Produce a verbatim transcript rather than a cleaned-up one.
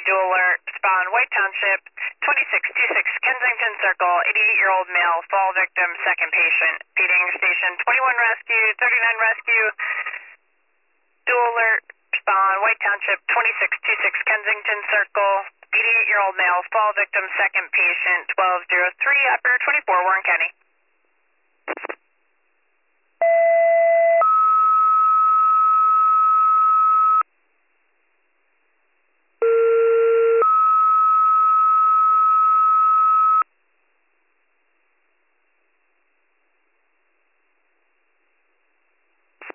dual alert, spawn White Township, twenty-six twenty-six Kensington Circle, eighty-eight-year-old male, fall victim, second patient. Feeding station twenty-one rescue, thirty-nine rescue, dual alert, spawn White Township, twenty-six twenty-six Kensington Circle, eighty-eight-year-old male, fall victim, second patient, twelve oh three, operator twenty-four, Warren County.